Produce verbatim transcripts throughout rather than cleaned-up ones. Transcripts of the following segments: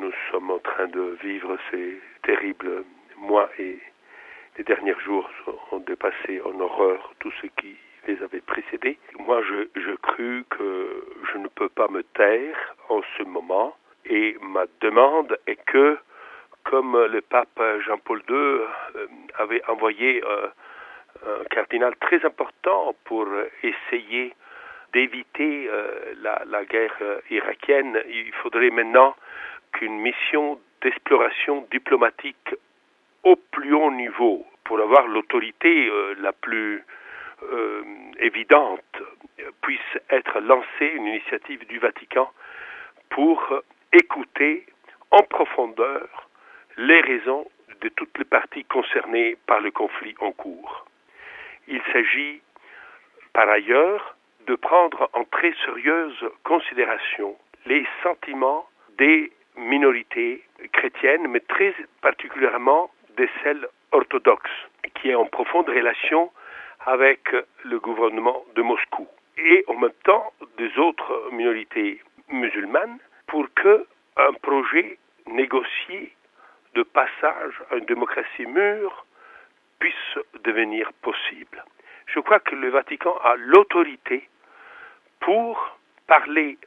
nous sommes en train de vivre ces terribles mois et les derniers jours ont dépassé en horreur tout ce qui les avait précédés. Moi, je, je crus que je ne peux pas me taire en ce moment et ma demande est que, comme le pape Jean-Paul deux avait envoyé un cardinal très important pour essayer d'éviter euh, la, la guerre euh, irakienne, il faudrait maintenant qu'une mission d'exploration diplomatique au plus haut niveau, pour avoir l'autorité euh, la plus euh, évidente, puisse être lancée, une initiative du Vatican, pour écouter en profondeur les raisons de toutes les parties concernées par le conflit en cours. Il s'agit, par ailleurs, de prendre en très sérieuse considération les sentiments des minorités chrétiennes, mais très particulièrement de celles orthodoxes, qui est en profonde relation avec le gouvernement de Moscou, et en même temps des autres minorités musulmanes, pour que un projet négocié de passage à une démocratie mûre puisse devenir possible. Je crois que le Vatican a l'autorité pour parler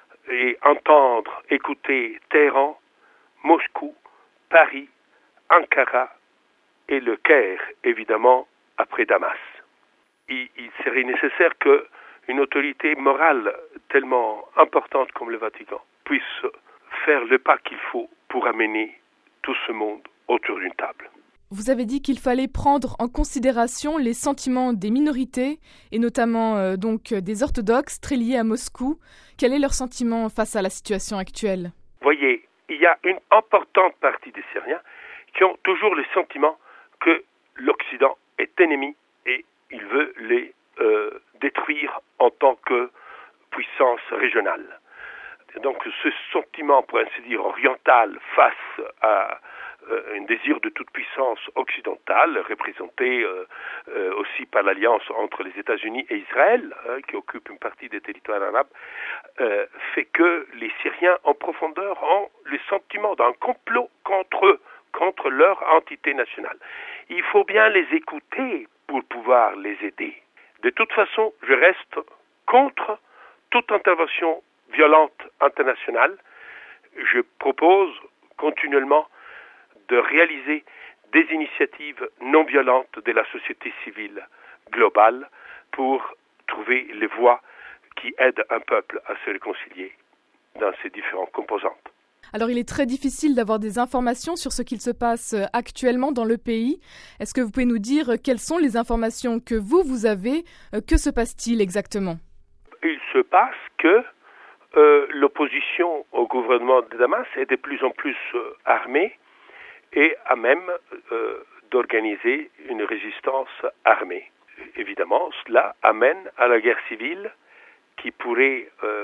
et entendre, écouter Téhéran, Moscou, Paris, Ankara et le Caire, évidemment, après Damas. Il, il serait nécessaire qu'une autorité morale tellement importante comme le Vatican puisse faire le pas qu'il faut pour amener tout ce monde autour d'une table. Vous avez dit qu'il fallait prendre en considération les sentiments des minorités, et notamment euh, donc des orthodoxes très liés à Moscou. Quel est leur sentiment face à la situation actuelle ? Voyez, il y a une importante partie des Syriens qui ont toujours le sentiment que l'Occident est ennemi et il veut les euh, détruire en tant que puissance régionale. Donc ce sentiment, pour ainsi dire, oriental face à euh, un désir de toute puissance occidentale, représenté euh, euh, aussi par l'alliance entre les États-Unis et Israël, hein, qui occupe une partie des territoires arabes, euh, fait que les Syriens en profondeur ont le sentiment d'un complot contre eux, contre leur entité nationale. Il faut bien les écouter pour pouvoir les aider. De toute façon, je reste contre toute intervention violente internationale. Je propose continuellement de réaliser des initiatives non violentes de la société civile globale pour trouver les voies qui aident un peuple à se réconcilier dans ses différentes composantes. Alors il est très difficile d'avoir des informations sur ce qu'il se passe actuellement dans le pays. Est-ce que vous pouvez nous dire quelles sont les informations que vous, vous avez ? Que se passe-t-il exactement ? Il se passe que euh, l'opposition au gouvernement de Damas est de plus en plus euh, armée et à même euh, d'organiser une résistance armée. Évidemment, cela amène à la guerre civile qui pourrait euh,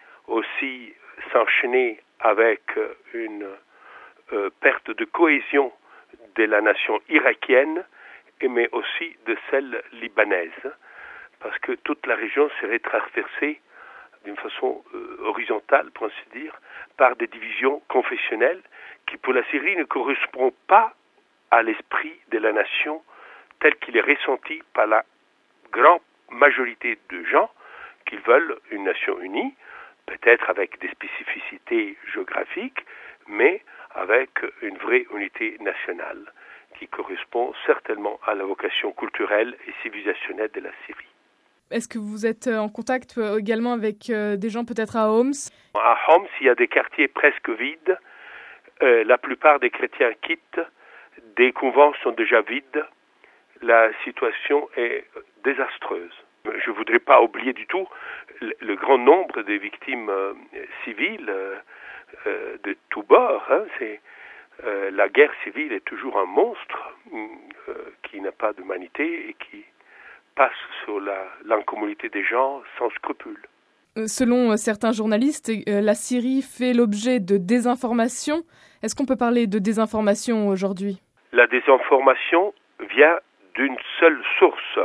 aussi s'enchaîner avec une euh, perte de cohésion de la nation irakienne, mais aussi de celle libanaise, parce que toute la région serait traversée d'une façon euh, horizontale, pour ainsi dire, par des divisions confessionnelles qui, pour la Syrie, ne correspondent pas à l'esprit de la nation tel qu'il est ressenti par la grande majorité de gens qui veulent une nation unie, peut-être avec des spécificités géographiques, mais avec une vraie unité nationale qui correspond certainement à la vocation culturelle et civilisationnelle de la Syrie. Est-ce que vous êtes en contact également avec des gens peut-être à Homs ? À Homs, il y a des quartiers presque vides. Euh, la plupart des chrétiens quittent. Des couvents sont déjà vides. La situation est désastreuse. Je ne voudrais pas oublier du tout le, le grand nombre de victimes euh, civiles euh, euh, de tous bords. Hein. C'est, euh, la guerre civile est toujours un monstre euh, qui n'a pas d'humanité et qui passe sur la, l'incommunauté des gens sans scrupules. Selon certains journalistes, la Syrie fait l'objet de désinformation. Est-ce qu'on peut parler de désinformation aujourd'hui ? La désinformation vient d'une seule source,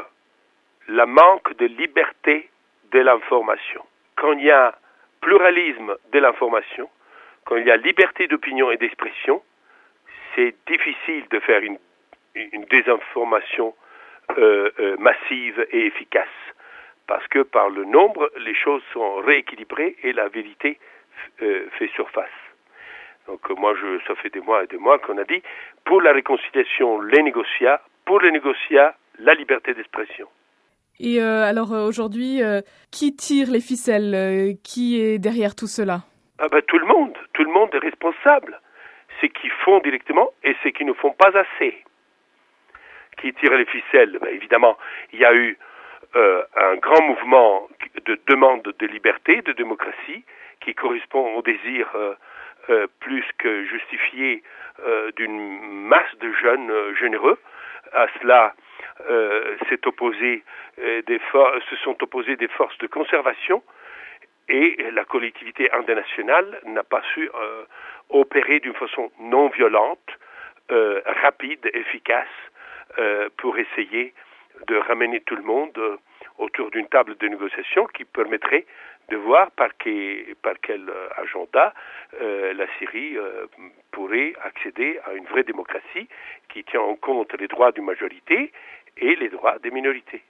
le manque de liberté de l'information. Quand il y a pluralisme de l'information, quand il y a liberté d'opinion et d'expression, c'est difficile de faire une, une désinformation euh, euh, massive et efficace. Parce que par le nombre, les choses sont rééquilibrées et la vérité euh, fait surface. Donc euh, moi, je, ça fait des mois et des mois qu'on a dit, pour la réconciliation, les négociats, pour les négociats, la liberté d'expression. Et euh, alors euh, aujourd'hui, euh, qui tire les ficelles euh, Qui est derrière tout cela? Ah ben, tout le monde, tout le monde est responsable. Ceux qui font directement et ceux qui ne font pas assez. Qui tirent les ficelles? Ben, évidemment, il y a eu euh, un grand mouvement de demande de liberté, de démocratie, qui correspond au désir euh, euh, plus que justifié euh, d'une masse de jeunes euh, généreux. À cela euh, s'est opposé, euh, des for- se sont opposées des forces de conservation, et la collectivité internationale n'a pas su euh, opérer d'une façon non violente, euh, rapide, efficace, euh, pour essayer de ramener tout le monde euh, autour d'une table de négociation qui permettrait de voir par, que, par quel agenda euh, la Syrie euh, pourrait accéder à une vraie démocratie qui tient en compte les droits d'une majorité et les droits des minorités.